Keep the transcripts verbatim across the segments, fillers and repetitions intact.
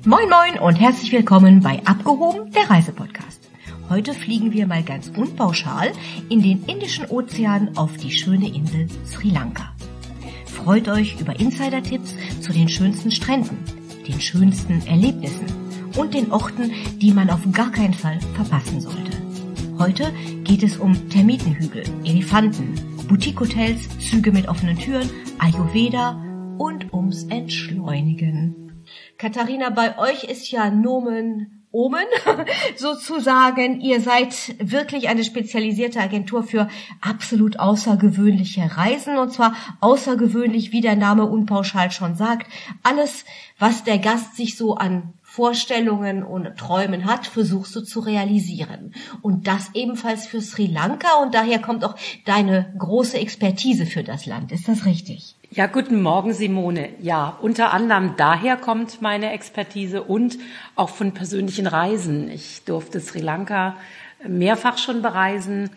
Moin Moin und herzlich willkommen bei Abgehoben, der Reisepodcast. Heute fliegen wir mal ganz unpauschal in den Indischen Ozean auf die schöne Insel Sri Lanka. Freut euch über Insider-Tipps zu den schönsten Stränden, den schönsten Erlebnissen und den Orten, die man auf gar keinen Fall verpassen sollte. Heute geht es um Termitenhügel, Elefanten, Boutique-Hotels, Züge mit offenen Türen, Ayurveda und ums Entschleunigen. Katharina, bei euch ist ja Nomen Omen sozusagen. Ihr seid wirklich eine spezialisierte Agentur für absolut außergewöhnliche Reisen. Und zwar außergewöhnlich, wie der Name unpauschal schon sagt. Alles, was der Gast sich so an Vorstellungen und Träumen hat, versuchst du zu realisieren. Und das ebenfalls für Sri Lanka. Und daher kommt auch deine große Expertise für das Land. Ist das richtig? Ja, guten Morgen, Simone. Ja, unter anderem daher kommt meine Expertise und auch von persönlichen Reisen. Ich durfte Sri Lanka mehrfach schon bereisen,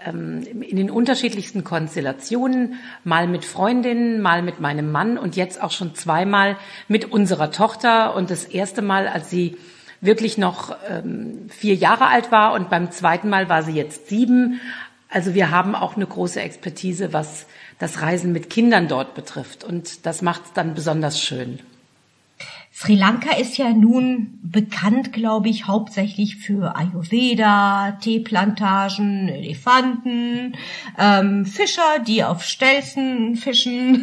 in den unterschiedlichsten Konstellationen, mal mit Freundinnen, mal mit meinem Mann und jetzt auch schon zweimal mit unserer Tochter. Und das erste Mal, als sie wirklich noch ähm, vier Jahre alt war, und beim zweiten Mal war sie jetzt sieben. Also wir haben auch eine große Expertise, was das Reisen mit Kindern dort betrifft. Und das macht es dann besonders schön. Sri Lanka ist ja nun bekannt, glaube ich, hauptsächlich für Ayurveda, Teeplantagen, Elefanten, ähm, Fischer, die auf Stelzen fischen.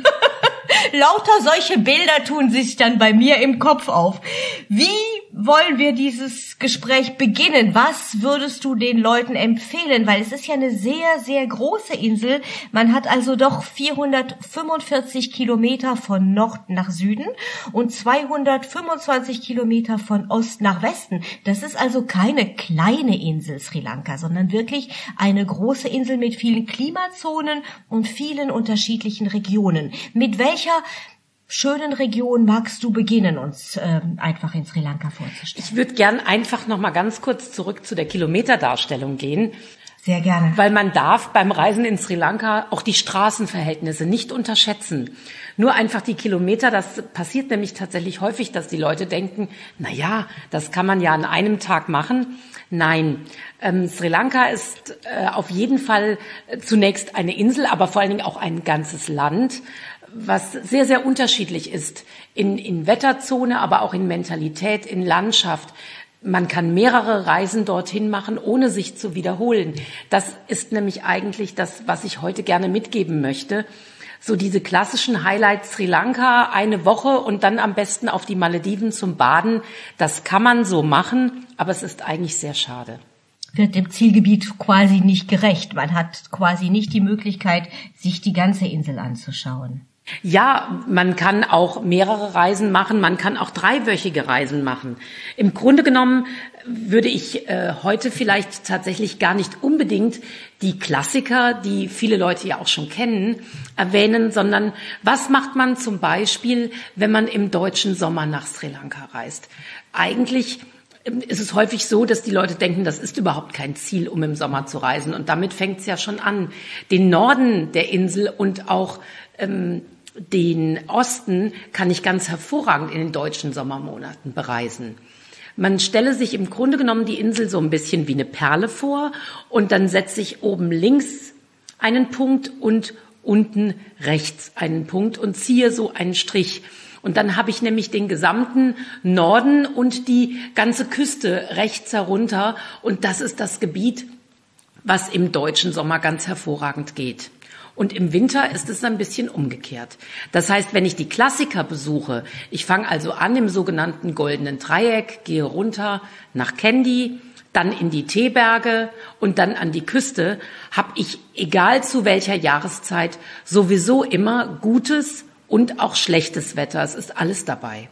Lauter solche Bilder tun sich dann bei mir im Kopf auf. Wie wollen wir dieses Gespräch beginnen? Was würdest du den Leuten empfehlen? Weil es ist ja eine sehr, sehr große Insel. Man hat also doch vierhundertfünfundvierzig Kilometer von Nord nach Süden und zweihundertfünfundzwanzig Kilometer von Ost nach Westen. Das ist also keine kleine Insel, Sri Lanka, sondern wirklich eine große Insel mit vielen Klimazonen und vielen unterschiedlichen Regionen. Mit welcher schönen Region magst du beginnen, uns ähm, einfach in Sri Lanka vorzustellen? Ich würde gern einfach noch mal ganz kurz zurück zu der Kilometerdarstellung gehen. Sehr gerne. Weil man darf beim Reisen in Sri Lanka auch die Straßenverhältnisse nicht unterschätzen. Nur einfach die Kilometer, das passiert nämlich tatsächlich häufig, dass die Leute denken, na ja, das kann man ja an einem Tag machen. Nein, ähm, Sri Lanka ist äh, auf jeden Fall äh, zunächst eine Insel, aber vor allen Dingen auch ein ganzes Land, was sehr, sehr unterschiedlich ist in, in Wetterzone, aber auch in Mentalität, in Landschaft. Man kann mehrere Reisen dorthin machen, ohne sich zu wiederholen. Das ist nämlich eigentlich das, was ich heute gerne mitgeben möchte. So diese klassischen Highlights Sri Lanka, eine Woche und dann am besten auf die Malediven zum Baden. Das kann man so machen, aber es ist eigentlich sehr schade. Wird dem Zielgebiet quasi nicht gerecht. Man hat quasi nicht die Möglichkeit, sich die ganze Insel anzuschauen. Ja, man kann auch mehrere Reisen machen, man kann auch dreiwöchige Reisen machen. Im Grunde genommen würde ich äh, heute vielleicht tatsächlich gar nicht unbedingt die Klassiker, die viele Leute ja auch schon kennen, erwähnen, sondern was macht man zum Beispiel, wenn man im deutschen Sommer nach Sri Lanka reist? Eigentlich ist es häufig so, dass die Leute denken, das ist überhaupt kein Ziel, um im Sommer zu reisen. Und damit fängt es ja schon an. Den Norden der Insel und auch ähm, den Osten kann ich ganz hervorragend in den deutschen Sommermonaten bereisen. Man stelle sich im Grunde genommen die Insel so ein bisschen wie eine Perle vor und dann setze ich oben links einen Punkt und unten rechts einen Punkt und ziehe so einen Strich. Und dann habe ich nämlich den gesamten Norden und die ganze Küste rechts herunter. Und das ist das Gebiet, was im deutschen Sommer ganz hervorragend geht. Und im Winter ist es ein bisschen umgekehrt. Das heißt, wenn ich die Klassiker besuche, ich fange also an im sogenannten Goldenen Dreieck, gehe runter nach Kandy, dann in die Teeberge und dann an die Küste, habe ich, egal zu welcher Jahreszeit, sowieso immer gutes und auch schlechtes Wetter. Es ist alles dabei.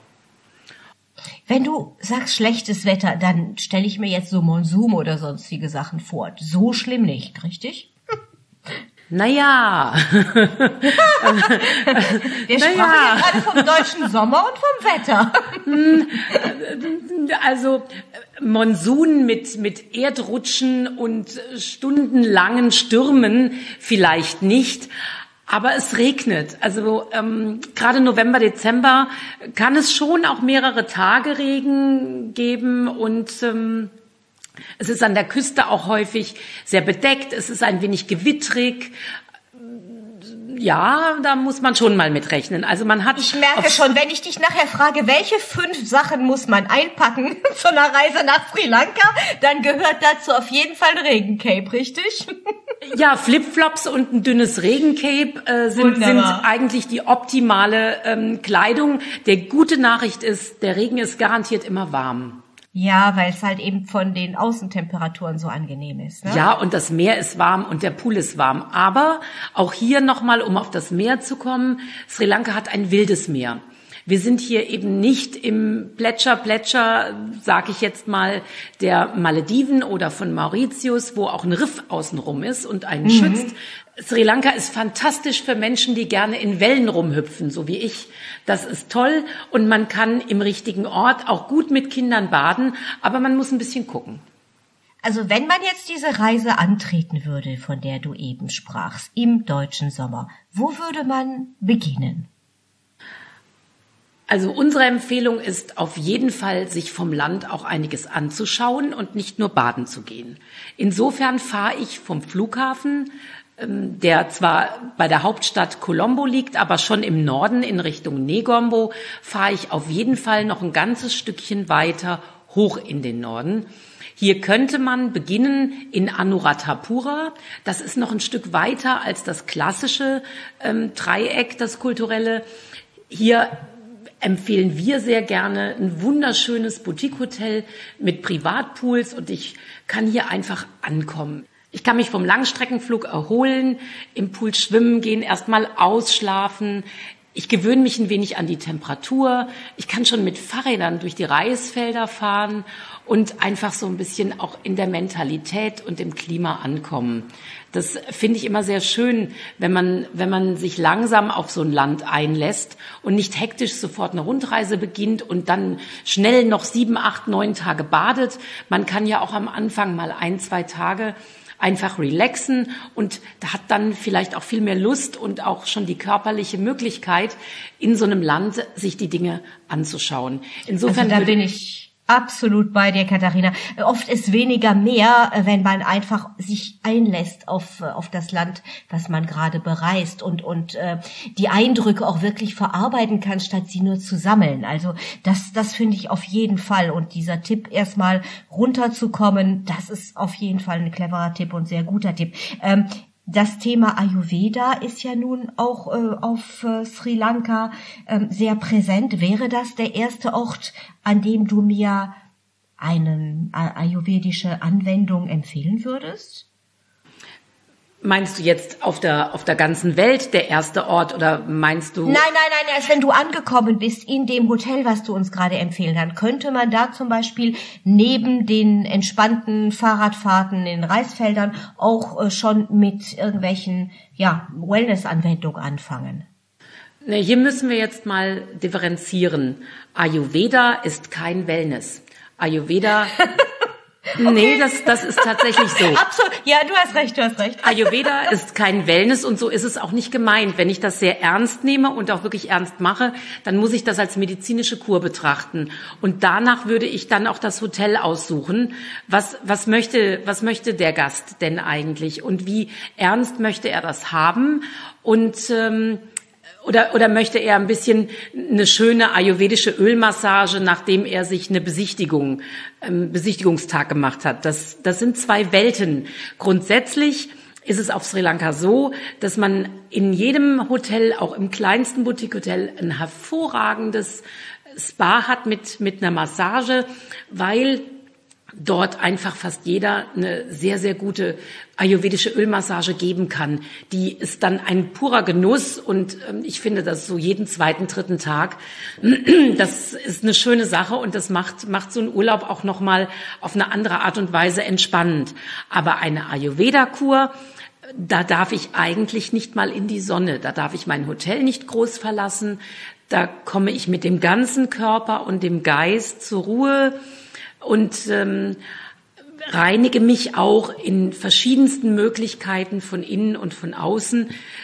Wenn du sagst schlechtes Wetter, dann stelle ich mir jetzt so Monsun oder sonstige Sachen vor. So schlimm nicht, richtig? Naja. Wir sprachen ja gerade vom deutschen Sommer und vom Wetter. Also Monsun mit, mit Erdrutschen und stundenlangen Stürmen vielleicht nicht. Aber es regnet. Also ähm, gerade November, Dezember kann es schon auch mehrere Tage Regen geben und ähm, es ist an der Küste auch häufig sehr bedeckt. Es ist ein wenig gewittrig. Ja, da muss man schon mal mit rechnen. Also man hat. Ich merke schon, wenn ich dich nachher frage, welche fünf Sachen muss man einpacken zu einer Reise nach Sri Lanka, dann gehört dazu auf jeden Fall ein Regencape, richtig? Ja, Flipflops und ein dünnes Regencape äh, sind, sind eigentlich die optimale ähm, Kleidung. Der gute Nachricht ist, der Regen ist garantiert immer warm. Ja, weil es halt eben von den Außentemperaturen so angenehm ist. Ne? Ja, und das Meer ist warm und der Pool ist warm. Aber auch hier nochmal, um auf das Meer zu kommen, Sri Lanka hat ein wildes Meer. Wir sind hier eben nicht im Plätscher, Plätscher, sag ich jetzt mal, der Malediven oder von Mauritius, wo auch ein Riff außenrum ist und einen mhm. schützt. Sri Lanka ist fantastisch für Menschen, die gerne in Wellen rumhüpfen, so wie ich. Das ist toll und man kann im richtigen Ort auch gut mit Kindern baden, aber man muss ein bisschen gucken. Also wenn man jetzt diese Reise antreten würde, von der du eben sprachst, im deutschen Sommer, wo würde man beginnen? Also unsere Empfehlung ist auf jeden Fall, sich vom Land auch einiges anzuschauen und nicht nur baden zu gehen. Insofern fahre ich vom Flughafen, der zwar bei der Hauptstadt Colombo liegt, aber schon im Norden in Richtung Negombo, fahre ich auf jeden Fall noch ein ganzes Stückchen weiter hoch in den Norden. Hier könnte man beginnen in Anuradhapura. Das ist noch ein Stück weiter als das klassische ähm, Dreieck, das kulturelle. Hier empfehlen wir sehr gerne ein wunderschönes Boutique-Hotel mit Privatpools und ich kann hier einfach ankommen. Ich kann mich vom Langstreckenflug erholen, im Pool schwimmen gehen, erstmal ausschlafen. Ich gewöhne mich ein wenig an die Temperatur. Ich kann schon mit Fahrrädern durch die Reisfelder fahren und einfach so ein bisschen auch in der Mentalität und im Klima ankommen. Das finde ich immer sehr schön, wenn man, wenn man sich langsam auf so ein Land einlässt und nicht hektisch sofort eine Rundreise beginnt und dann schnell noch sieben, acht, neun Tage badet. Man kann ja auch am Anfang mal ein, zwei Tage einfach relaxen und da hat dann vielleicht auch viel mehr Lust und auch schon die körperliche Möglichkeit, in so einem Land sich die Dinge anzuschauen. Insofern also da bin ich absolut bei dir, Katharina. Oft ist weniger mehr, wenn man einfach sich einlässt auf auf das Land, was man gerade bereist und und äh, die Eindrücke auch wirklich verarbeiten kann, statt sie nur zu sammeln. Also das das finde ich auf jeden Fall. Und dieser Tipp, erstmal runterzukommen, das ist auf jeden Fall ein cleverer Tipp und sehr guter Tipp. Ähm, Das Thema Ayurveda ist ja nun auch äh, auf äh, Sri Lanka äh, sehr präsent. Wäre das der erste Ort, an dem du mir eine äh, ayurvedische Anwendung empfehlen würdest? Meinst du jetzt auf der auf der ganzen Welt der erste Ort oder meinst du? Nein, nein, nein, erst wenn du angekommen bist in dem Hotel, was du uns gerade empfehlen kannst, könnte man da zum Beispiel neben den entspannten Fahrradfahrten in Reisfeldern auch äh, schon mit irgendwelchen ja Wellness-Anwendungen anfangen? Ne, hier müssen wir jetzt mal differenzieren. Ayurveda ist kein Wellness. Ayurveda Okay. Nee, das, das ist tatsächlich so. Absolut. Ja, du hast recht, du hast recht. Ayurveda ist kein Wellness und so ist es auch nicht gemeint. Wenn ich das sehr ernst nehme und auch wirklich ernst mache, dann muss ich das als medizinische Kur betrachten. Und danach würde ich dann auch das Hotel aussuchen. Was, was möchte, was möchte der Gast denn eigentlich? Und wie ernst möchte er das haben? Und, ähm, Oder, oder möchte er ein bisschen eine schöne ayurvedische Ölmassage, nachdem er sich eine Besichtigung, ähm, Besichtigungstag gemacht hat? Das, das sind zwei Welten. Grundsätzlich ist es auf Sri Lanka so, dass man in jedem Hotel, auch im kleinsten Boutique-Hotel, ein hervorragendes Spa hat mit, mit einer Massage, weil dort einfach fast jeder eine sehr, sehr gute ayurvedische Ölmassage geben kann. Die ist dann ein purer Genuss und ähm, ich finde das so jeden zweiten, dritten Tag. Das ist eine schöne Sache und das macht, macht so einen Urlaub auch nochmal auf eine andere Art und Weise entspannend. Aber eine Ayurveda-Kur, da darf ich eigentlich nicht mal in die Sonne. Da darf ich mein Hotel nicht groß verlassen. Da komme ich mit dem ganzen Körper und dem Geist zur Ruhe und ähm, reinige mich auch in verschiedensten Möglichkeiten von innen und von außen.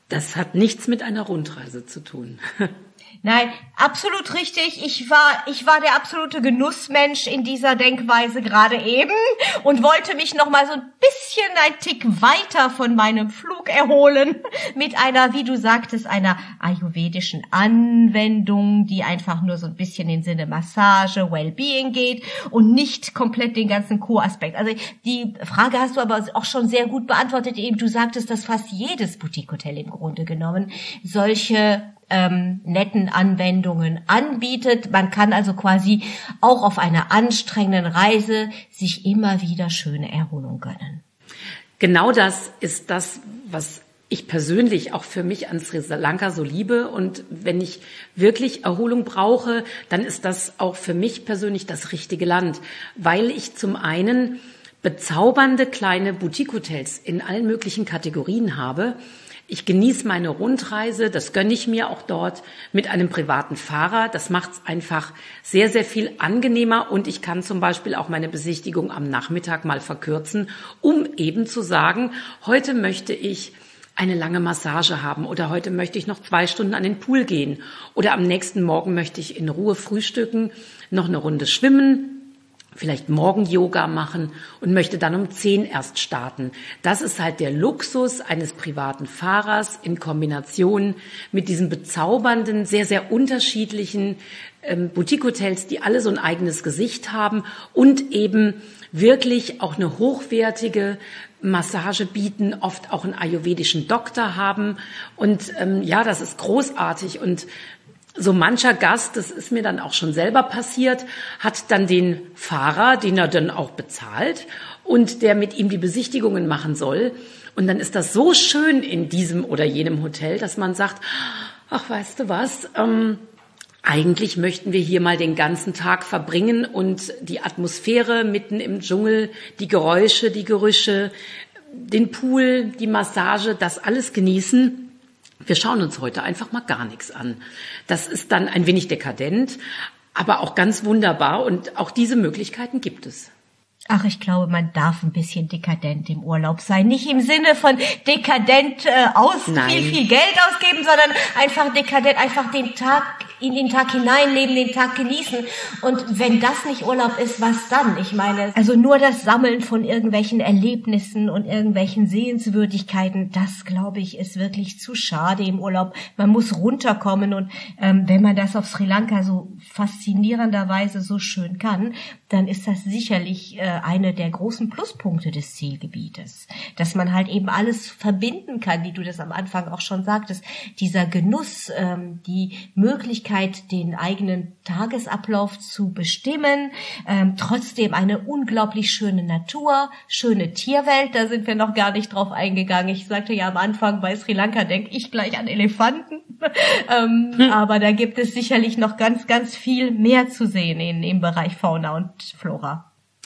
Das hat nichts mit einer Rundreise zu tun. Nein, absolut richtig. Ich war, ich war der absolute Genussmensch in dieser Denkweise gerade eben und wollte mich noch mal so ein bisschen ein Tick weiter von meinem Flug erholen mit einer, wie du sagtest, einer ayurvedischen Anwendung, die einfach nur so ein bisschen in Sinne Massage, Wellbeing geht und nicht komplett den ganzen Co-Aspekt. Also die Frage hast du aber auch schon sehr gut beantwortet eben. Du sagtest, dass fast jedes Boutique-Hotel im Grunde genommen solche Ähm, netten Anwendungen anbietet. Man kann also quasi auch auf einer anstrengenden Reise sich immer wieder schöne Erholung gönnen. Genau das ist das, was ich persönlich auch für mich an Sri Lanka so liebe. Und wenn ich wirklich Erholung brauche, dann ist das auch für mich persönlich das richtige Land, weil ich zum einen bezaubernde kleine Boutique-Hotels in allen möglichen Kategorien habe. Ich genieße meine Rundreise, das gönne ich mir auch dort mit einem privaten Fahrer. Das macht es einfach sehr, sehr viel angenehmer und ich kann zum Beispiel auch meine Besichtigung am Nachmittag mal verkürzen, um eben zu sagen, heute möchte ich eine lange Massage haben oder heute möchte ich noch zwei Stunden an den Pool gehen oder am nächsten Morgen möchte ich in Ruhe frühstücken, noch eine Runde schwimmen, vielleicht Morgen-Yoga machen und möchte dann um zehn erst starten. Das ist halt der Luxus eines privaten Fahrers in Kombination mit diesen bezaubernden, sehr, sehr unterschiedlichen ähm, Boutique-Hotels, die alle so ein eigenes Gesicht haben und eben wirklich auch eine hochwertige Massage bieten, oft auch einen ayurvedischen Doktor haben. Und ähm, ja, das ist großartig und so mancher Gast, das ist mir dann auch schon selber passiert, hat dann den Fahrer, den er dann auch bezahlt und der mit ihm die Besichtigungen machen soll. Und dann ist das so schön in diesem oder jenem Hotel, dass man sagt, ach, weißt du was, ähm, eigentlich möchten wir hier mal den ganzen Tag verbringen und die Atmosphäre mitten im Dschungel, die Geräusche, die Gerüche, den Pool, die Massage, das alles genießen. Wir schauen uns heute einfach mal gar nichts an. Das ist dann ein wenig dekadent, aber auch ganz wunderbar und auch diese Möglichkeiten gibt es. Ach, ich glaube, man darf ein bisschen dekadent im Urlaub sein. Nicht im Sinne von dekadent äh, aus Nein. viel, viel Geld ausgeben, sondern einfach dekadent, einfach den Tag, in den Tag hineinleben, den Tag genießen. Und wenn das nicht Urlaub ist, was dann? Ich meine, also nur das Sammeln von irgendwelchen Erlebnissen und irgendwelchen Sehenswürdigkeiten, das, glaube ich, ist wirklich zu schade im Urlaub. Man muss runterkommen und ähm, wenn man das auf Sri Lanka so faszinierenderweise so schön kann, dann ist das sicherlich äh, eine der großen Pluspunkte des Zielgebietes, dass man halt eben alles verbinden kann, wie du das am Anfang auch schon sagtest, dieser Genuss, ähm, die Möglichkeit, den eigenen Tagesablauf zu bestimmen, ähm, trotzdem eine unglaublich schöne Natur, schöne Tierwelt, da sind wir noch gar nicht drauf eingegangen. Ich sagte ja am Anfang, bei Sri Lanka denke ich gleich an Elefanten, ähm, hm. aber da gibt es sicherlich noch ganz, ganz viel mehr zu sehen in, im Bereich Fauna und Flora.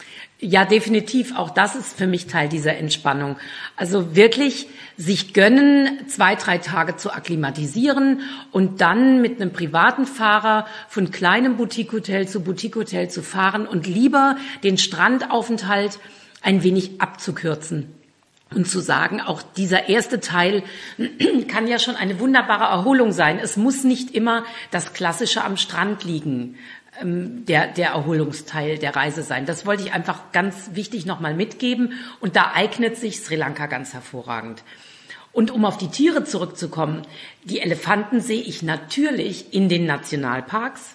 Ja, definitiv. Auch das ist für mich Teil dieser Entspannung. Also wirklich sich gönnen, zwei, drei Tage zu akklimatisieren und dann mit einem privaten Fahrer von kleinem Boutique-Hotel zu Boutique-Hotel zu fahren und lieber den Strandaufenthalt ein wenig abzukürzen. Und zu sagen, auch dieser erste Teil kann ja schon eine wunderbare Erholung sein. Es muss nicht immer das Klassische am Strand liegen. Der, der Erholungsteil der Reise sein. Das wollte ich einfach ganz wichtig nochmal mitgeben und da eignet sich Sri Lanka ganz hervorragend. Und um auf die Tiere zurückzukommen, die Elefanten sehe ich natürlich in den Nationalparks,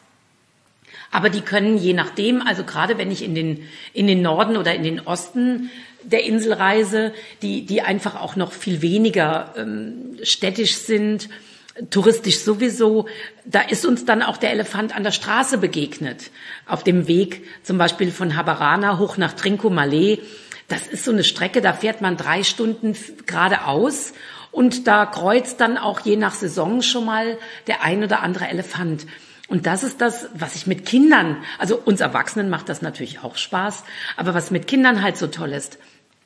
aber die können je nachdem, also gerade wenn ich in den, in den Norden oder in den Osten der Insel reise, die, die einfach auch noch viel weniger ähm, städtisch sind, touristisch sowieso, da ist uns dann auch der Elefant an der Straße begegnet. Auf dem Weg zum Beispiel von Habarana hoch nach Trincomalee. Das ist so eine Strecke, da fährt man drei Stunden geradeaus und da kreuzt dann auch je nach Saison schon mal der ein oder andere Elefant. Und das ist das, was ich mit Kindern, also uns Erwachsenen macht das natürlich auch Spaß, aber was mit Kindern halt so toll ist,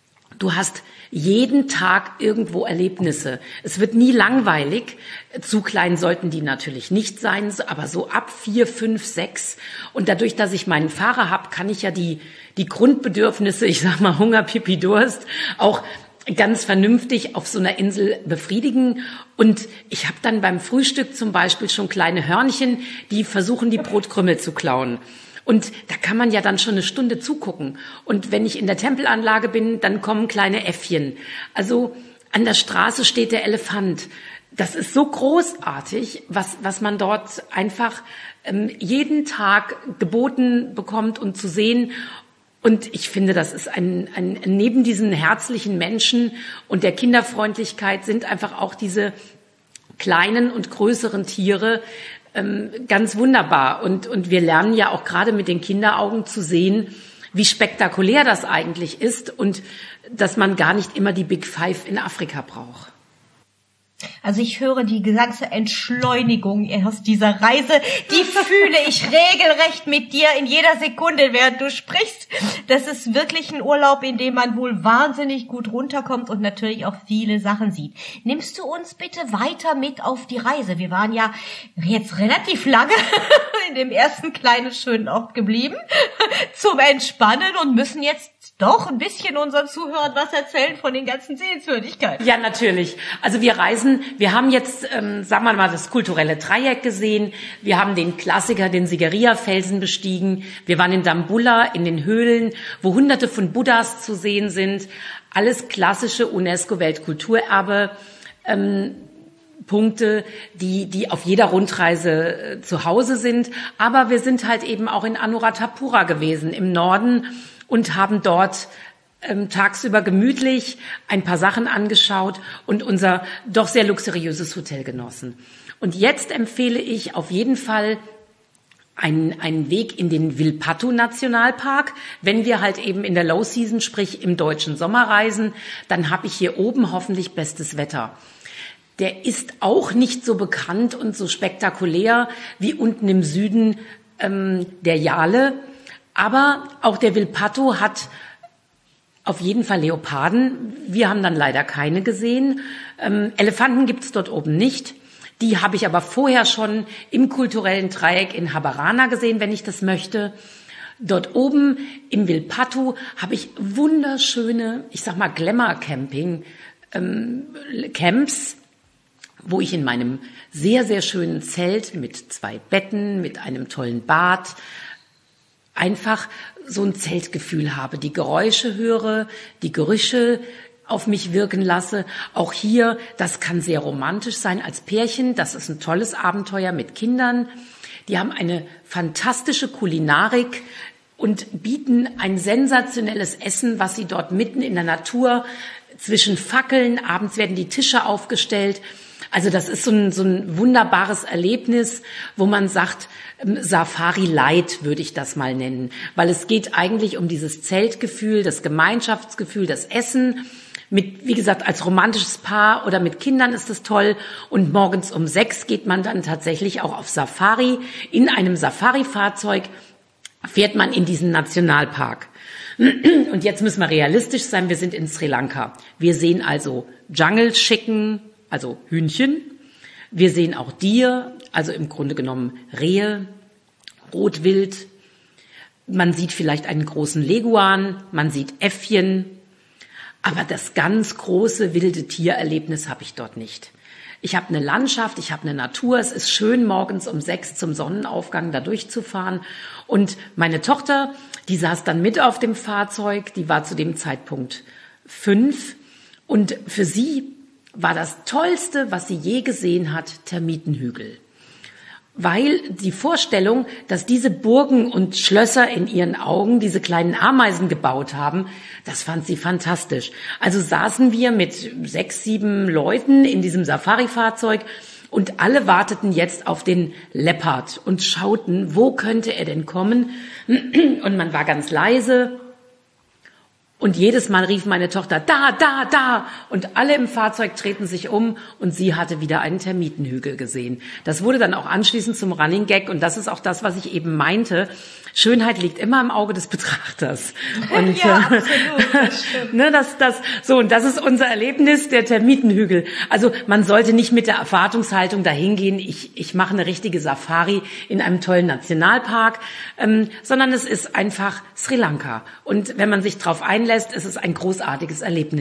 du hast jeden Tag irgendwo Erlebnisse. Es wird nie langweilig. Zu klein sollten die natürlich nicht sein, aber so ab vier, fünf, sechs. Und dadurch, dass ich meinen Fahrer habe, kann ich ja die, die Grundbedürfnisse, ich sag mal Hunger, Pipi, Durst, auch ganz vernünftig auf so einer Insel befriedigen. Und ich habe dann beim Frühstück zum Beispiel schon kleine Hörnchen, die versuchen, die Brotkrümel zu klauen. Und da kann man ja dann schon eine Stunde zugucken. Und wenn ich in der Tempelanlage bin, dann kommen kleine Äffchen. Also an der Straße steht der Elefant. Das ist so großartig, was, was man dort einfach ähm, jeden Tag geboten bekommt und zu sehen. Und ich finde, das ist ein, ein, neben diesen herzlichen Menschen und der Kinderfreundlichkeit sind einfach auch diese kleinen und größeren Tiere ähm, ganz wunderbar. Und, und wir lernen ja auch gerade mit den Kinderaugen zu sehen, wie spektakulär das eigentlich ist und dass man gar nicht immer die Big Five in Afrika braucht. Also ich höre die ganze Entschleunigung aus dieser Reise, die fühle ich regelrecht mit dir in jeder Sekunde, während du sprichst. Das ist wirklich ein Urlaub, in dem man wohl wahnsinnig gut runterkommt und natürlich auch viele Sachen sieht. Nimmst du uns bitte weiter mit auf die Reise? Wir waren ja jetzt relativ lange in dem ersten kleinen schönen Ort geblieben zum Entspannen und müssen jetzt doch ein bisschen unseren Zuhörern was erzählen von den ganzen Sehenswürdigkeiten. Ja, natürlich. Also wir reisen, wir haben jetzt, ähm, sagen wir mal, das kulturelle Dreieck gesehen. Wir haben den Klassiker, den Sigiriya-Felsen bestiegen. Wir waren in Dambulla, in den Höhlen, wo hunderte von Buddhas zu sehen sind. Alles klassische UNESCO-Weltkulturerbe. Ähm, Punkte, die, die auf jeder Rundreise äh, zu Hause sind. Aber wir sind halt eben auch in Anuradhapura gewesen, im Norden, und haben dort ähm, tagsüber gemütlich ein paar Sachen angeschaut und unser doch sehr luxuriöses Hotel genossen. Und jetzt empfehle ich auf jeden Fall einen, einen Weg in den Vilpattu-Nationalpark. Wenn wir halt eben in der Low Season, sprich im deutschen Sommer reisen, dann habe ich hier oben hoffentlich bestes Wetter. Der ist auch nicht so bekannt und so spektakulär wie unten im Süden ähm, der Yale. Aber auch der Vilpattu hat auf jeden Fall Leoparden. Wir haben dann leider keine gesehen. Ähm, Elefanten gibt es dort oben nicht. Die habe ich aber vorher schon im kulturellen Dreieck in Habarana gesehen, wenn ich das möchte. Dort oben im Vilpattu habe ich wunderschöne, ich sag mal Glamour-Camping, ähm, Camps, wo ich in meinem sehr, sehr schönen Zelt mit zwei Betten, mit einem tollen Bad, einfach so ein Zeltgefühl habe, die Geräusche höre, die Gerüche auf mich wirken lasse. Auch hier, das kann sehr romantisch sein als Pärchen. Das ist ein tolles Abenteuer mit Kindern. Die haben eine fantastische Kulinarik und bieten ein sensationelles Essen, was sie dort mitten in der Natur zwischen Fackeln, abends werden die Tische aufgestellt. Also das ist so ein, so ein wunderbares Erlebnis, wo man sagt, Safari Light würde ich das mal nennen, weil es geht eigentlich um dieses Zeltgefühl, das Gemeinschaftsgefühl, das Essen. Mit, wie gesagt, als romantisches Paar oder mit Kindern ist das toll. Und morgens um sechs geht man dann tatsächlich auch auf Safari. In einem Safari-Fahrzeug fährt man in diesen Nationalpark. Und jetzt müssen wir realistisch sein, wir sind in Sri Lanka. Wir sehen also Jungle Chicken, also Hühnchen. Wir sehen auch Deer, also im Grunde genommen Rehe, Rotwild. Man sieht vielleicht einen großen Leguan, man sieht Äffchen. Aber das ganz große wilde Tiererlebnis habe ich dort nicht. Ich habe eine Landschaft, ich habe eine Natur. Es ist schön, morgens um sechs zum Sonnenaufgang da durchzufahren. Und meine Tochter, die saß dann mit auf dem Fahrzeug, die war zu dem Zeitpunkt fünf. Und für sie war das Tollste, was sie je gesehen hat, Termitenhügel. Weil die Vorstellung, dass diese Burgen und Schlösser in ihren Augen diese kleinen Ameisen gebaut haben, das fand sie fantastisch. Also saßen wir mit sechs, sieben Leuten in diesem Safari-Fahrzeug und alle warteten jetzt auf den Leopard und schauten, wo könnte er denn kommen? Und man war ganz leise. Und jedes Mal rief meine Tochter, da, da, da. Und alle im Fahrzeug drehten sich um und sie hatte wieder einen Termitenhügel gesehen. Das wurde dann auch anschließend zum Running Gag. Und das ist auch das, was ich eben meinte. Schönheit liegt immer im Auge des Betrachters. Und, ja, absolut. Das stimmt. ne, das, das, so, und das ist unser Erlebnis, der Termitenhügel. Also man sollte nicht mit der Erwartungshaltung dahin gehen, ich, ich mache eine richtige Safari in einem tollen Nationalpark, ähm, sondern es ist einfach Sri Lanka. Und wenn man sich darauf einlässt, ist es ein großartiges Erlebnis.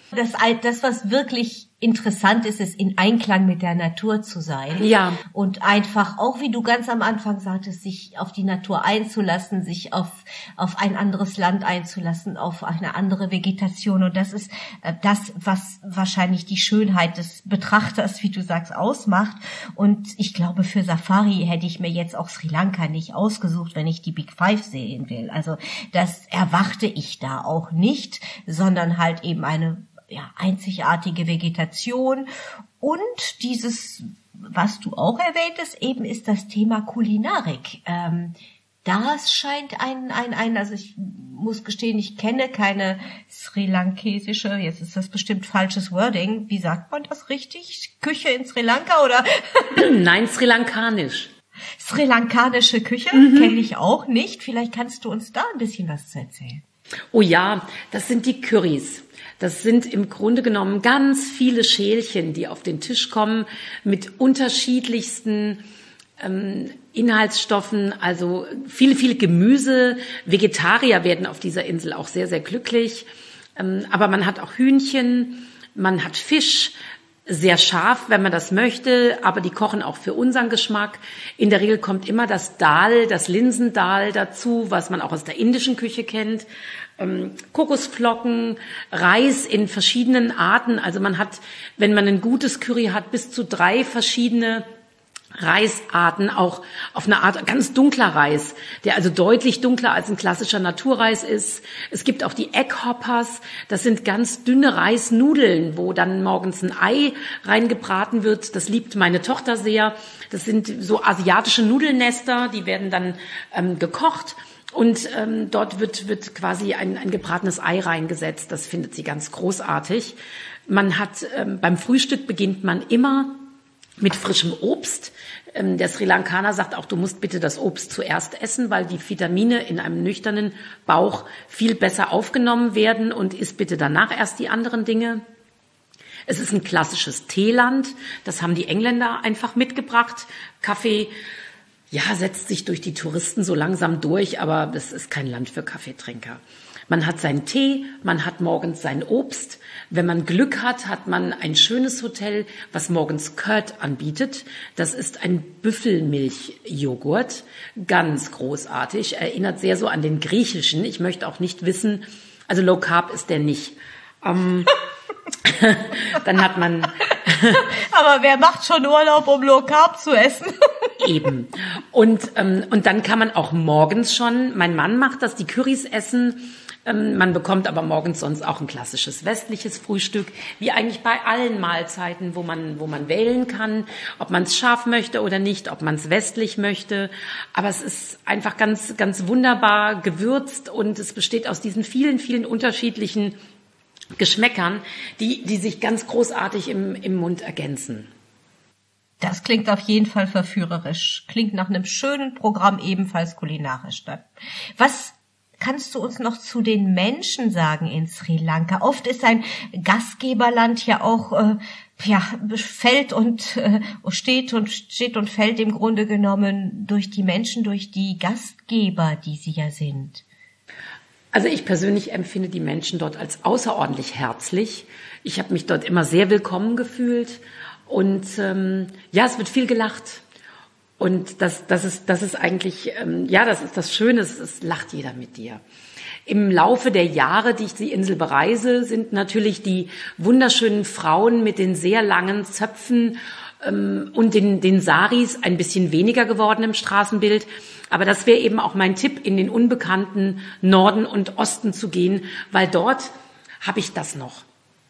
Das, das, was wirklich interessant ist, ist in Einklang mit der Natur zu sein. Ja. Und einfach, auch wie du ganz am Anfang sagtest, sich auf die Natur einzulassen, sich auf, auf ein anderes Land einzulassen, auf eine andere Vegetation. Und das ist das, was wahrscheinlich die Schönheit des Betrachters, wie du sagst, ausmacht. Und ich glaube, für Safari hätte ich mir jetzt auch Sri Lanka nicht ausgesucht, wenn ich die Big Five sehen will. Also das erwarte ich da auch nicht, sondern halt eben eine ja, einzigartige Vegetation und dieses, was du auch erwähntest, eben ist das Thema Kulinarik. Ähm, das scheint ein, ein, ein, also ich muss gestehen, ich kenne keine sri-lankesische, jetzt ist das bestimmt falsches Wording, wie sagt man das richtig? Küche in Sri Lanka oder? Nein, sri-lankanisch. Sri-lankanische Küche mhm. kenne ich auch nicht. Vielleicht kannst du uns da ein bisschen was zu erzählen. Oh ja, das sind die Currys. Das sind im Grunde genommen ganz viele Schälchen, die auf den Tisch kommen mit unterschiedlichsten ähm, Inhaltsstoffen, also viele, viele Gemüse. Vegetarier werden auf dieser Insel auch sehr, sehr glücklich. Ähm, aber man hat auch Hühnchen, man hat Fisch, sehr scharf, wenn man das möchte, aber die kochen auch für unseren Geschmack. In der Regel kommt immer das Dal, das Linsendal dazu, was man auch aus der indischen Küche kennt. Ähm, Kokosflocken, Reis in verschiedenen Arten. Also man hat, wenn man ein gutes Curry hat, bis zu drei verschiedene Reisarten, auch auf eine Art ganz dunkler Reis, der also deutlich dunkler als ein klassischer Naturreis ist. Es gibt auch die Egghoppers, das sind ganz dünne Reisnudeln, wo dann morgens ein Ei reingebraten wird. Das liebt meine Tochter sehr. Das sind so asiatische Nudelnester, die werden dann ähm, gekocht. Und ähm, dort wird, wird quasi ein, ein gebratenes Ei reingesetzt. Das findet sie ganz großartig. Man hat ähm, beim Frühstück beginnt man immer mit frischem Obst. Ähm, der Sri Lankaner sagt auch, du musst bitte das Obst zuerst essen, weil die Vitamine in einem nüchternen Bauch viel besser aufgenommen werden, und isst bitte danach erst die anderen Dinge. Es ist ein klassisches Teeland. Das haben die Engländer einfach mitgebracht. Kaffee, ja, setzt sich durch die Touristen so langsam durch, aber das ist kein Land für Kaffeetrinker. Man hat seinen Tee, man hat morgens sein Obst. Wenn man Glück hat, hat man ein schönes Hotel, was morgens Curd anbietet. Das ist ein Büffelmilchjoghurt, ganz großartig, erinnert sehr so an den griechischen. Ich möchte auch nicht wissen, also Low Carb ist der nicht. Ähm, dann hat man... Aber wer macht schon Urlaub, um Low Carb zu essen? Eben. Und, ähm, und dann kann man auch morgens schon, mein Mann macht das, die Currys essen. Ähm, man bekommt aber morgens sonst auch ein klassisches westliches Frühstück, wie eigentlich bei allen Mahlzeiten, wo man, wo man wählen kann, ob man es scharf möchte oder nicht, ob man es westlich möchte. Aber es ist einfach ganz, ganz wunderbar gewürzt, und es besteht aus diesen vielen, vielen unterschiedlichen Geschmäckern, die, die sich ganz großartig im, im Mund ergänzen. Das klingt auf jeden Fall verführerisch. Klingt nach einem schönen Programm, ebenfalls kulinarisch dann. Was kannst du uns noch zu den Menschen sagen in Sri Lanka? Oft ist ein Gastgeberland ja auch, äh, ja, fällt und äh, steht und steht und fällt im Grunde genommen durch die Menschen, durch die Gastgeber, die sie ja sind. Also ich persönlich empfinde die Menschen dort als außerordentlich herzlich. Ich habe mich dort immer sehr willkommen gefühlt. Und ähm, ja, es wird viel gelacht. Und das, das ist, das ist eigentlich, ähm, ja, das ist das Schöne, es, es lacht jeder mit dir. Im Laufe der Jahre, die ich die Insel bereise, sind natürlich die wunderschönen Frauen mit den sehr langen Zöpfen ähm, und den, den Saris ein bisschen weniger geworden im Straßenbild. Aber das wäre eben auch mein Tipp, in den unbekannten Norden und Osten zu gehen, weil dort habe ich das noch.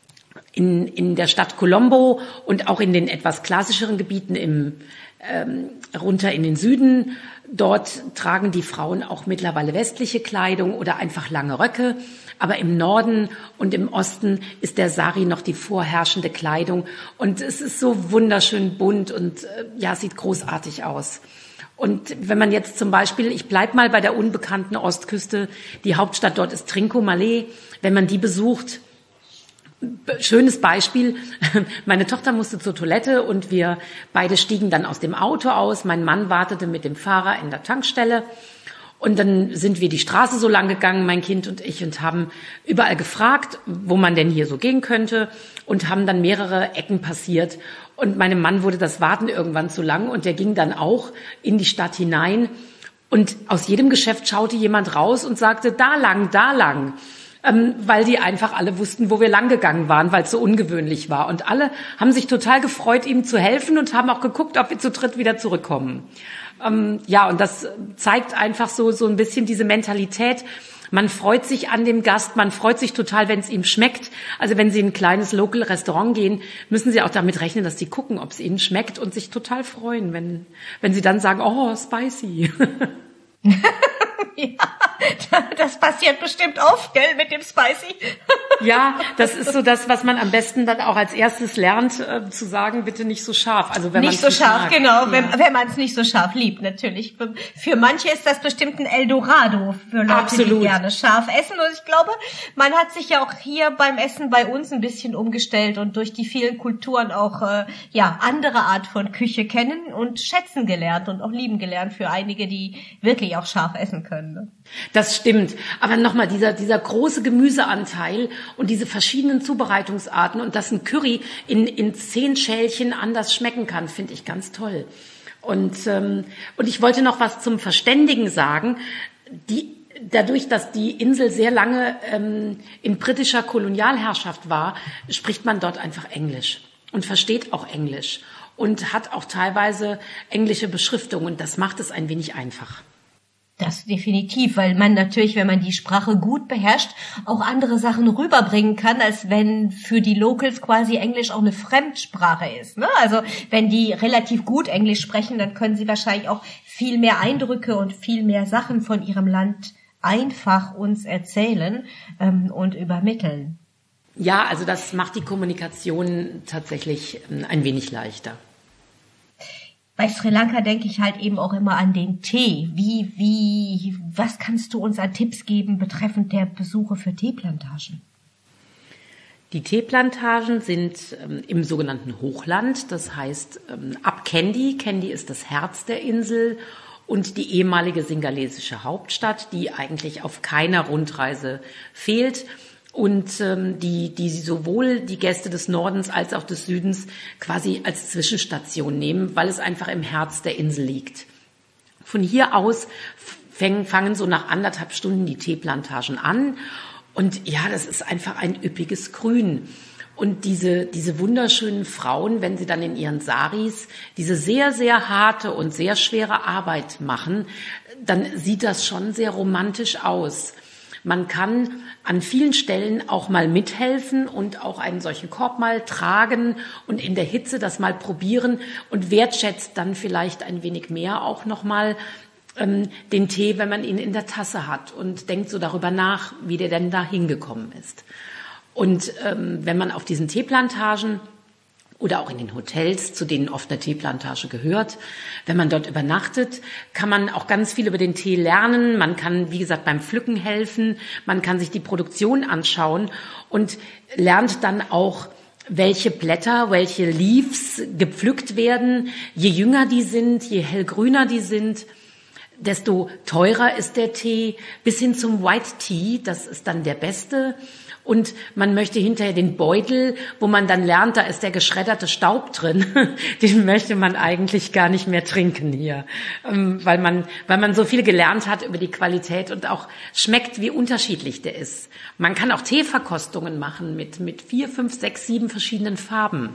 In, in der Stadt Colombo und auch in den etwas klassischeren Gebieten im, ähm, runter in den Süden, dort tragen die Frauen auch mittlerweile westliche Kleidung oder einfach lange Röcke. Aber im Norden und im Osten ist der Sari noch die vorherrschende Kleidung. Und es ist so wunderschön bunt und äh, ja, sieht großartig aus. Und wenn man jetzt zum Beispiel, ich bleib mal bei der unbekannten Ostküste, die Hauptstadt dort ist Trincomalee, wenn man die besucht, schönes Beispiel, meine Tochter musste zur Toilette und wir beide stiegen dann aus dem Auto aus. Mein Mann wartete mit dem Fahrer in der Tankstelle Und dann sind wir die Straße so lang gegangen, mein Kind und ich, und haben überall gefragt, wo man denn hier so gehen könnte, und haben dann mehrere Ecken passiert. Und meinem Mann wurde das Warten irgendwann zu lang, und der ging dann auch in die Stadt hinein. Und aus jedem Geschäft schaute jemand raus und sagte, da lang, da lang. Ähm, weil die einfach alle wussten, wo wir lang gegangen waren, weil es so ungewöhnlich war. Und alle haben sich total gefreut, ihm zu helfen, und haben auch geguckt, ob wir zu dritt wieder zurückkommen. Ähm, ja, und das zeigt einfach so, so ein bisschen diese Mentalität. Man freut sich an dem Gast, man freut sich total, wenn es ihm schmeckt. Also wenn Sie in ein kleines Local-Restaurant gehen, müssen Sie auch damit rechnen, dass Sie gucken, ob es Ihnen schmeckt, und sich total freuen, wenn, wenn Sie dann sagen, oh, spicy. Ja, das passiert bestimmt oft, gell, mit dem Spicy. Ja, das ist so das, was man am besten dann auch als erstes lernt, äh, zu sagen, bitte nicht so scharf. Also wenn nicht man so scharf, mag. genau, Ja. wenn, wenn man es nicht so scharf liebt, natürlich. Für manche ist das bestimmt ein Eldorado, für Leute, Absolut. die gerne scharf essen. Und ich glaube, man hat sich ja auch hier beim Essen bei uns ein bisschen umgestellt und durch die vielen Kulturen auch äh, ja andere Art von Küche kennen und schätzen gelernt und auch lieben gelernt für einige, die wirklich auch scharf essen können. Ne? Das stimmt. Aber nochmal, dieser, dieser große Gemüseanteil und diese verschiedenen Zubereitungsarten, und dass ein Curry in, in zehn Schälchen anders schmecken kann, finde ich ganz toll. Und, ähm, und ich wollte noch was zum Verständigen sagen. Die, dadurch, dass die Insel sehr lange ähm, in britischer Kolonialherrschaft war, spricht man dort einfach Englisch und versteht auch Englisch und hat auch teilweise englische Beschriftung, und das macht es ein wenig einfach. Das definitiv, weil man natürlich, wenn man die Sprache gut beherrscht, auch andere Sachen rüberbringen kann, als wenn für die Locals quasi Englisch auch eine Fremdsprache ist. Ne? Also wenn die relativ gut Englisch sprechen, dann können sie wahrscheinlich auch viel mehr Eindrücke und viel mehr Sachen von ihrem Land einfach uns erzählen ähm, und übermitteln. Ja, also das macht die Kommunikation tatsächlich ein wenig leichter. Bei Sri Lanka denke ich halt eben auch immer an den Tee. Wie, wie, was kannst du uns an Tipps geben betreffend der Besuche für Teeplantagen? Die Teeplantagen sind ähm, im sogenannten Hochland, das heißt ähm, ab Kandy. Kandy ist das Herz der Insel und die ehemalige singalesische Hauptstadt, die eigentlich auf keiner Rundreise fehlt. Und ähm, die, die sowohl die Gäste des Nordens als auch des Südens quasi als Zwischenstation nehmen, weil es einfach im Herz der Insel liegt. Von hier aus fäng, fangen so nach anderthalb Stunden die Teeplantagen an. Und ja, das ist einfach ein üppiges Grün. Und diese, diese wunderschönen Frauen, wenn sie dann in ihren Saris diese sehr, sehr harte und sehr schwere Arbeit machen, dann sieht das schon sehr romantisch aus. Man kann an vielen Stellen auch mal mithelfen und auch einen solchen Korb mal tragen und in der Hitze das mal probieren und wertschätzt dann vielleicht ein wenig mehr auch nochmal ähm, den Tee, wenn man ihn in der Tasse hat, und denkt so darüber nach, wie der denn da hingekommen ist. Und ähm, wenn man auf diesen Teeplantagen oder auch in den Hotels, zu denen oft eine Teeplantage gehört, wenn man dort übernachtet, kann man auch ganz viel über den Tee lernen. Man kann, wie gesagt, beim Pflücken helfen. Man kann sich die Produktion anschauen und lernt dann auch, welche Blätter, welche Leaves gepflückt werden. Je jünger die sind, je hellgrüner die sind, desto teurer ist der Tee, bis hin zum White Tea. Das ist dann der beste. Und man möchte hinterher den Beutel, wo man dann lernt, da ist der geschredderte Staub drin, den möchte man eigentlich gar nicht mehr trinken hier, weil man, weil man so viel gelernt hat über die Qualität und auch schmeckt, wie unterschiedlich der ist. Man kann auch Teeverkostungen machen mit, mit vier, fünf, sechs, sieben verschiedenen Farben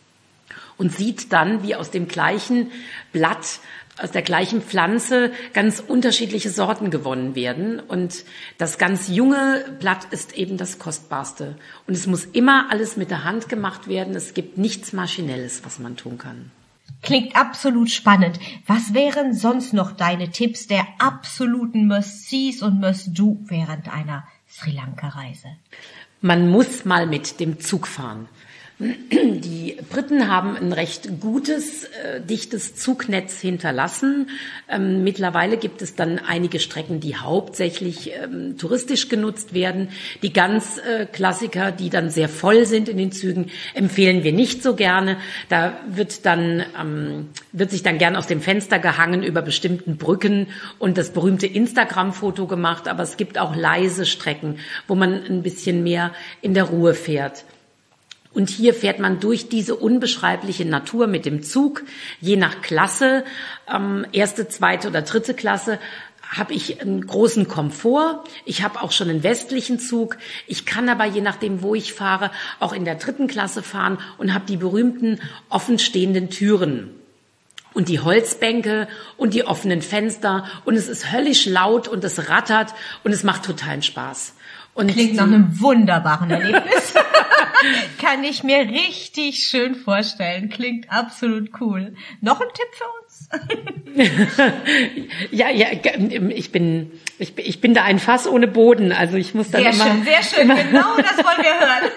und sieht dann, wie aus dem gleichen Blatt, aus der gleichen Pflanze ganz unterschiedliche Sorten gewonnen werden. Und das ganz junge Blatt ist eben das Kostbarste. Und es muss immer alles mit der Hand gemacht werden. Es gibt nichts Maschinelles, was man tun kann. Klingt absolut spannend. Was wären sonst noch deine Tipps der absoluten Must-Sees und Must-Do während einer Sri Lanka-Reise? Man muss mal mit dem Zug fahren. Die Briten haben ein recht gutes, äh, dichtes Zugnetz hinterlassen. Ähm, mittlerweile gibt es dann einige Strecken, die hauptsächlich ähm, touristisch genutzt werden. Die ganz äh, Klassiker, die dann sehr voll sind in den Zügen, empfehlen wir nicht so gerne. Da wird dann ähm, wird sich dann gern aus dem Fenster gehangen über bestimmten Brücken und das berühmte Instagram-Foto gemacht. Aber es gibt auch leise Strecken, wo man ein bisschen mehr in der Ruhe fährt. Und hier fährt man durch diese unbeschreibliche Natur mit dem Zug, je nach Klasse, ähm, erste, zweite oder dritte Klasse, habe ich einen großen Komfort. Ich habe auch schon einen westlichen Zug. Ich kann aber, je nachdem, wo ich fahre, auch in der dritten Klasse fahren und habe die berühmten offenstehenden Türen. Und die Holzbänke und die offenen Fenster. Und es ist höllisch laut und es rattert und es macht totalen Spaß. Und klingt nach einem wunderbaren Erlebnis. Kann ich mir richtig schön vorstellen. Klingt absolut cool. Noch ein Tipp für uns? ja, ja, ich bin, ich bin, ich bin da ein Fass ohne Boden. Also ich muss dann sehr immer. Sehr schön, sehr schön. Immer genau das wollen wir hören.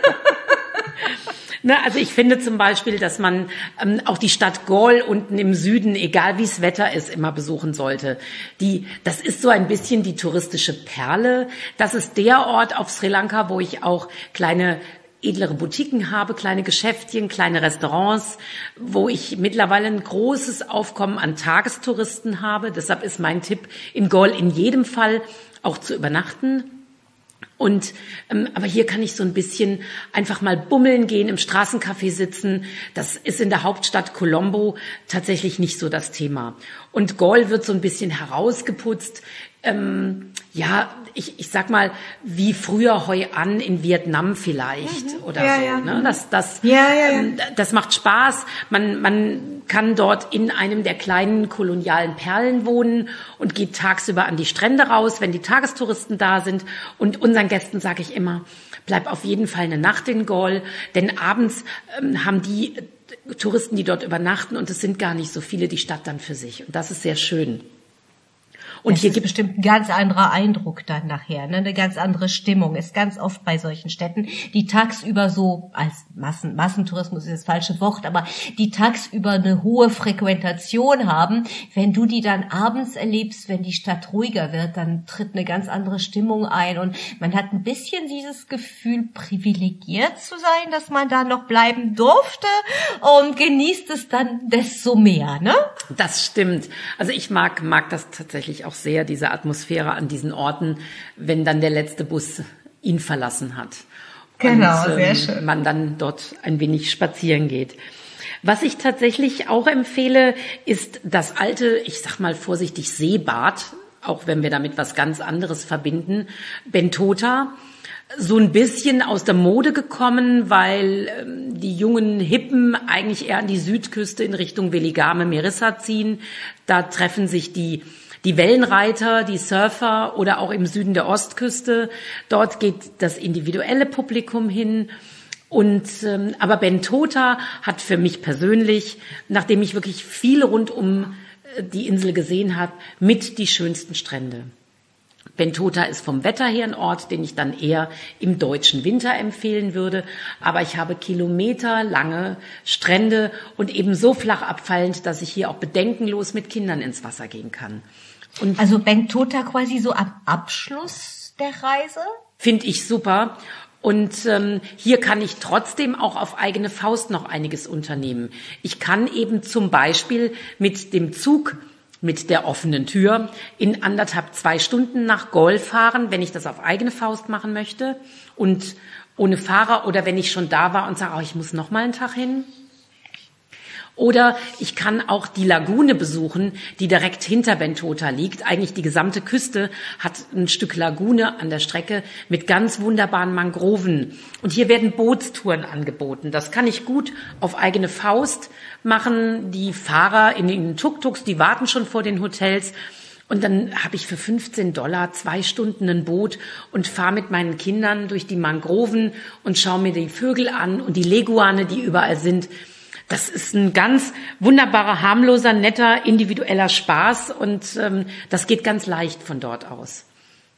Na, also ich finde zum Beispiel, dass man ähm, auch die Stadt Galle unten im Süden, egal wie es Wetter ist, immer besuchen sollte. Die, das ist so ein bisschen die touristische Perle. Das ist der Ort auf Sri Lanka, wo ich auch kleine edlere Boutiquen habe, kleine Geschäftchen, kleine Restaurants, wo ich mittlerweile ein großes Aufkommen an Tagestouristen habe. Deshalb ist mein Tipp, in Galle in jedem Fall auch zu übernachten. Und ähm, aber hier kann ich so ein bisschen einfach mal bummeln gehen, im Straßencafé sitzen. Das ist in der Hauptstadt Colombo tatsächlich nicht so das Thema. Und Galle wird so ein bisschen herausgeputzt. Ähm, ja, ich, ich sag mal, wie früher Hoi An in Vietnam vielleicht mhm. oder ja, so. ja. Ne? Das, das, ja, ja, ja. Ähm, das macht Spaß. Man, man kann dort in einem der kleinen kolonialen Perlen wohnen und geht tagsüber an die Strände raus, wenn die Tagestouristen da sind. Und unseren Gästen sage ich immer, bleib auf jeden Fall eine Nacht in Galle, denn abends ähm, haben die Touristen, die dort übernachten, und es sind gar nicht so viele, die Stadt dann für sich. Und das ist sehr schön. Und das hier gibt bestimmt ein ganz anderer Eindruck dann nachher, ne? Eine ganz andere Stimmung. Ist ganz oft bei solchen Städten, die tagsüber so als Massen, Massentourismus ist das falsche Wort, aber die tagsüber eine hohe Frequentation haben. Wenn du die dann abends erlebst, wenn die Stadt ruhiger wird, dann tritt eine ganz andere Stimmung ein und man hat ein bisschen dieses Gefühl, privilegiert zu sein, dass man da noch bleiben durfte und genießt es dann desto mehr, ne? Das stimmt. Also ich mag, mag das tatsächlich auch sehr, diese Atmosphäre an diesen Orten, wenn dann der letzte Bus ihn verlassen hat. Genau, und, ähm, sehr schön. Man dann dort ein wenig spazieren geht. Was ich tatsächlich auch empfehle, ist das alte, ich sag mal vorsichtig, Seebad, auch wenn wir damit was ganz anderes verbinden, Bentota. So ein bisschen aus der Mode gekommen, weil ähm, die jungen Hippen eigentlich eher an die Südküste in Richtung Veligame, Merissa ziehen. Da treffen sich die Die Wellenreiter, die Surfer oder auch im Süden der Ostküste. Dort geht das individuelle Publikum hin. Und ähm, aber Bentota hat für mich persönlich, nachdem ich wirklich viel rund um die Insel gesehen habe, mit die schönsten Strände. Bentota ist vom Wetter her ein Ort, den ich dann eher im deutschen Winter empfehlen würde. Aber ich habe kilometerlange Strände und eben so flach abfallend, dass ich hier auch bedenkenlos mit Kindern ins Wasser gehen kann. Und also Bentota quasi so am Abschluss der Reise? Finde ich super. Und ähm, hier kann ich trotzdem auch auf eigene Faust noch einiges unternehmen. Ich kann eben zum Beispiel mit dem Zug, mit der offenen Tür, in anderthalb, zwei Stunden nach Galle fahren, wenn ich das auf eigene Faust machen möchte und ohne Fahrer, oder wenn ich schon da war und sage, oh, ich muss noch mal einen Tag hin. Oder ich kann auch die Lagune besuchen, die direkt hinter Bentota liegt. Eigentlich die gesamte Küste hat ein Stück Lagune an der Strecke mit ganz wunderbaren Mangroven. Und hier werden Bootstouren angeboten. Das kann ich gut auf eigene Faust machen. Die Fahrer in den Tuk-Tuks, die warten schon vor den Hotels. Und dann habe ich für fünfzehn Dollar zwei Stunden ein Boot und fahre mit meinen Kindern durch die Mangroven und schaue mir die Vögel an und die Leguane, die überall sind. Das ist ein ganz wunderbarer, harmloser, netter, individueller Spaß und ähm, das geht ganz leicht von dort aus.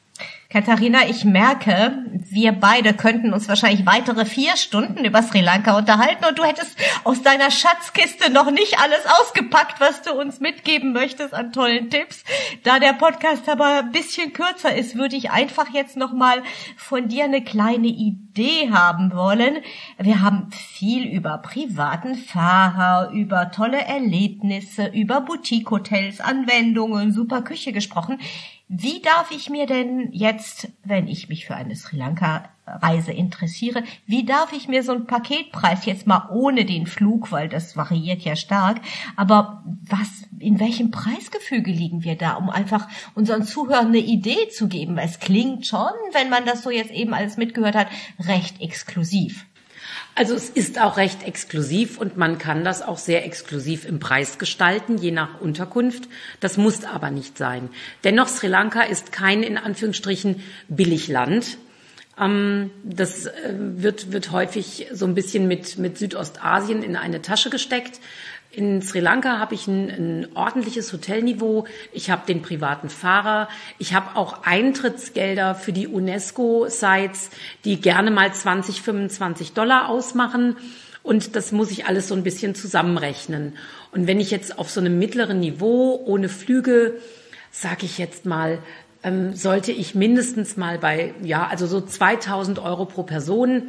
Katharina, ich merke, wir beide könnten uns wahrscheinlich weitere vier Stunden über Sri Lanka unterhalten und du hättest aus deiner Schatzkiste noch nicht alles ausgepackt, was du uns mitgeben möchtest an tollen Tipps. Da der Podcast aber ein bisschen kürzer ist, würde ich einfach jetzt nochmal von dir eine kleine Idee haben wollen. Wir haben viel über privaten Fahrer, über tolle Erlebnisse, über Boutique-Hotels, Anwendungen, super Küche gesprochen. Wie darf ich mir denn jetzt, wenn ich mich für eine Sri Lanka-Reise interessiere, wie darf ich mir so einen Paketpreis jetzt mal ohne den Flug, weil das variiert ja stark, aber was, in welchem Preisgefüge liegen wir da, um einfach unseren Zuhörern eine Idee zu geben? Weil es klingt schon, wenn man das so jetzt eben alles mitgehört hat, recht exklusiv. Also es ist auch recht exklusiv und man kann das auch sehr exklusiv im Preis gestalten, je nach Unterkunft. Das muss aber nicht sein. Dennoch, Sri Lanka ist kein, in Anführungsstrichen, Billigland. Ähm, das äh, wird, wird häufig so ein bisschen mit, mit Südostasien in eine Tasche gesteckt. In Sri Lanka habe ich ein, ein ordentliches Hotelniveau, ich habe den privaten Fahrer, ich habe auch Eintrittsgelder für die UNESCO-Sites, die gerne mal zwanzig, fünfundzwanzig Dollar ausmachen und das muss ich alles so ein bisschen zusammenrechnen. Und wenn ich jetzt auf so einem mittleren Niveau ohne Flüge, sage ich jetzt mal, ähm, sollte ich mindestens mal bei, ja, also so zweitausend Euro pro Person.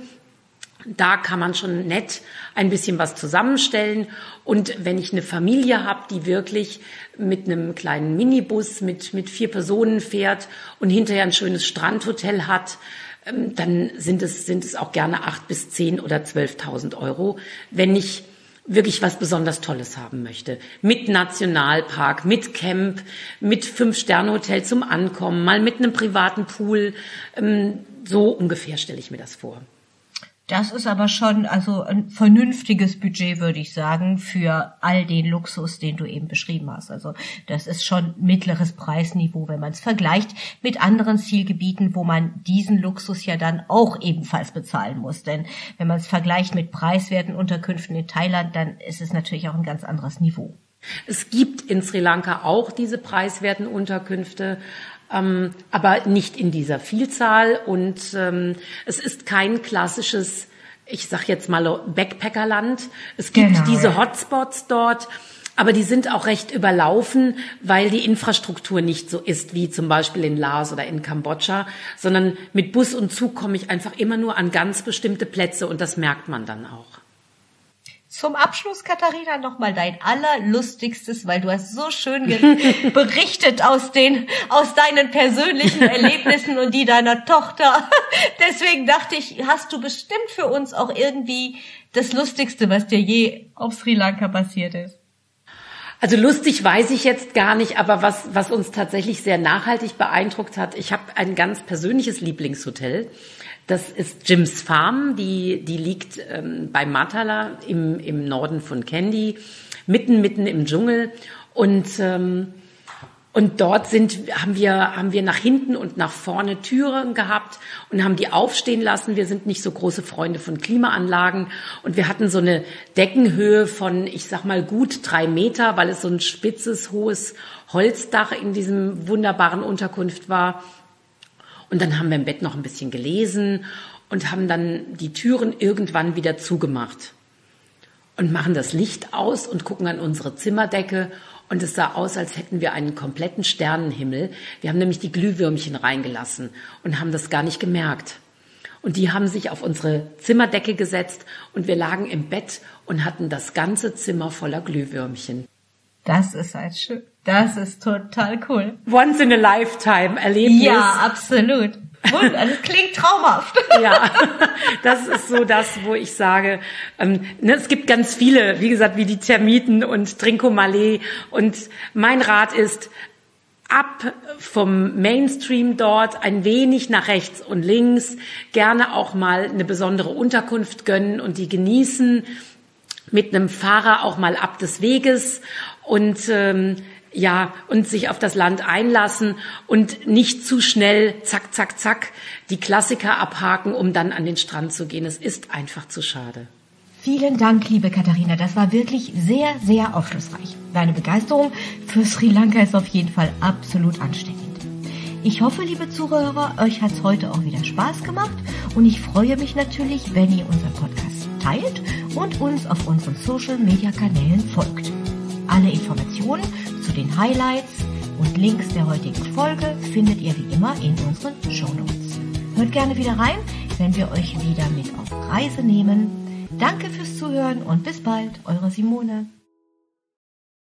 Da kann man schon nett ein bisschen was zusammenstellen. Und wenn ich eine Familie habe, die wirklich mit einem kleinen Minibus mit, mit vier Personen fährt und hinterher ein schönes Strandhotel hat, dann sind es, sind es auch gerne acht bis zehn oder zwölftausend Euro, wenn ich wirklich was besonders Tolles haben möchte. Mit Nationalpark, mit Camp, mit Fünf-Sterne-Hotel zum Ankommen, mal mit einem privaten Pool. So ungefähr stelle ich mir das vor. Das ist aber schon also ein vernünftiges Budget, würde ich sagen, für all den Luxus, den du eben beschrieben hast. Also das ist schon mittleres Preisniveau, wenn man es vergleicht mit anderen Zielgebieten, wo man diesen Luxus ja dann auch ebenfalls bezahlen muss. Denn wenn man es vergleicht mit preiswerten Unterkünften in Thailand, dann ist es natürlich auch ein ganz anderes Niveau. Es gibt in Sri Lanka auch diese preiswerten Unterkünfte, Ähm, aber nicht in dieser Vielzahl und ähm, es ist kein klassisches, ich sag jetzt mal Backpackerland. Es gibt genau, diese Hotspots dort, aber die sind auch recht überlaufen, weil die Infrastruktur nicht so ist wie zum Beispiel in Laos oder in Kambodscha, sondern mit Bus und Zug komme ich einfach immer nur an ganz bestimmte Plätze und das merkt man dann auch. Zum Abschluss, Katharina, nochmal dein allerlustigstes, weil du hast so schön ge- berichtet aus den, aus deinen persönlichen Erlebnissen und die deiner Tochter. Deswegen dachte ich, hast du bestimmt für uns auch irgendwie das Lustigste, was dir je auf Sri Lanka passiert ist. Also lustig weiß ich jetzt gar nicht, aber was, was uns tatsächlich sehr nachhaltig beeindruckt hat, ich habe ein ganz persönliches Lieblingshotel. Das ist Jim's Farm, die, die liegt ähm, bei Matala im, im Norden von Kandy, mitten, mitten im Dschungel. Und, ähm, und dort sind, haben wir, haben wir nach hinten und nach vorne Türen gehabt und haben die aufstehen lassen. Wir sind nicht so große Freunde von Klimaanlagen und wir hatten so eine Deckenhöhe von, ich sag mal, gut drei Meter, weil es so ein spitzes, hohes Holzdach in diesem wunderbaren Unterkunft war. Und dann haben wir im Bett noch ein bisschen gelesen und haben dann die Türen irgendwann wieder zugemacht und machen das Licht aus und gucken an unsere Zimmerdecke. Und es sah aus, als hätten wir einen kompletten Sternenhimmel. Wir haben nämlich die Glühwürmchen reingelassen und haben das gar nicht gemerkt. Und die haben sich auf unsere Zimmerdecke gesetzt und wir lagen im Bett und hatten das ganze Zimmer voller Glühwürmchen. Das ist halt schön. Das ist total cool. Once in a lifetime Erlebnis. Ja, absolut. Und, also klingt traumhaft. Ja, das ist so das, wo ich sage, ähm, ne, es gibt ganz viele, wie gesagt, wie die Termiten und Trincomalee. Und mein Rat ist, ab vom Mainstream dort, ein wenig nach rechts und links, gerne auch mal eine besondere Unterkunft gönnen und die genießen, mit einem Fahrer auch mal ab des Weges und ähm, ja, und sich auf das Land einlassen und nicht zu schnell, zack, zack, zack, die Klassiker abhaken, um dann an den Strand zu gehen. Es ist einfach zu schade. Vielen Dank, liebe Katharina. Das war wirklich sehr, sehr aufschlussreich. Deine Begeisterung für Sri Lanka ist auf jeden Fall absolut ansteckend. Ich hoffe, liebe Zuhörer, euch hat's heute auch wieder Spaß gemacht und ich freue mich natürlich, wenn ihr unseren Podcast teilt und uns auf unseren Social-Media-Kanälen folgt. Alle Informationen zu den Highlights und Links der heutigen Folge findet ihr wie immer in unseren Shownotes. Hört gerne wieder rein, wenn wir euch wieder mit auf Reise nehmen. Danke fürs Zuhören und bis bald, eure Simone.